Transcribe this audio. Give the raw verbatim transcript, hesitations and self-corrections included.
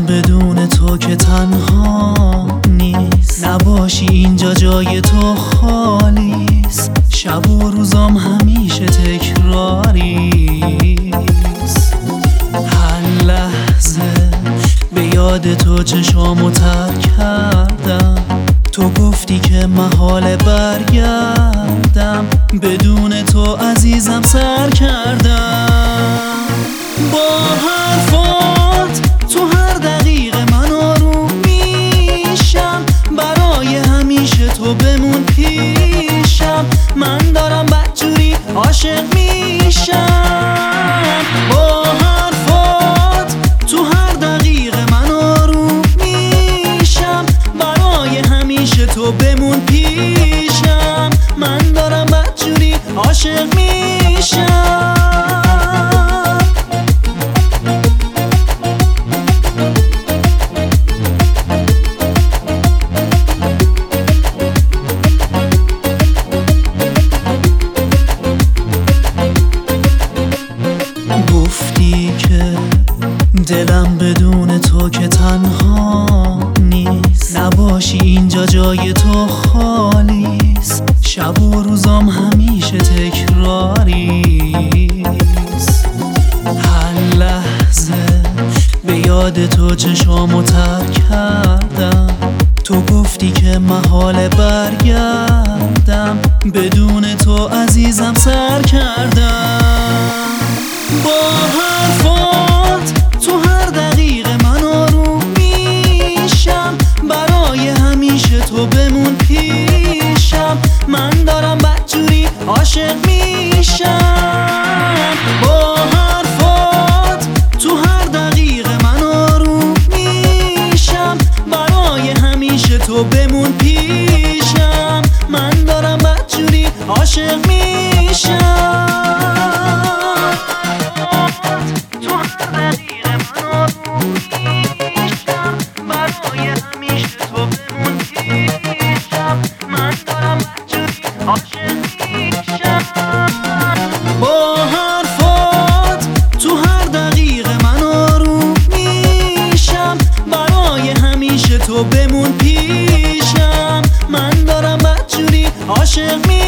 بدون تو که تنها نیست، نباشی اینجا جای تو خالیست. شب و روزام همیشه تکراریست، هر لحظه به یاد تو چشامو تر کردم. تو گفتی که محال برگردم، بدون تو عزیزم سر کردم. با حرفات تو هر دقیقه من آروم میشم، برای همیشه تو بمون پیشم. من دارم بدجوری عاشق میشم. با حرفات تو هر دقیقه من آروم میشم، برای همیشه تو بمون پیشم. من دارم بدجوری عاشق میشم. گفتی که دلم بدون تو که تنها نیست، نباشی اینجا جای تو خالیست. شب و روزام همیشه تکراریست، هر لحظه به یاد تو چشامو تر کردم. تو گفتی که محال برگردم، بدون تو عزیزم سر کردم. با حرفات تو هر دقیقه من آروم میشم، برای همیشه تو بمون پیشم. من دارم بدجوری عاشق میشم. با حرفات تو هر دقیقه من آروم میشم، برای همیشه تو بمون پیشم. من دارم بدجوری عاشق میشم. با حرفات تو هر دقیقه من آروم میشم، برای همیشه تو بمون پیشم. من دارم بدجوری عاشق میشم.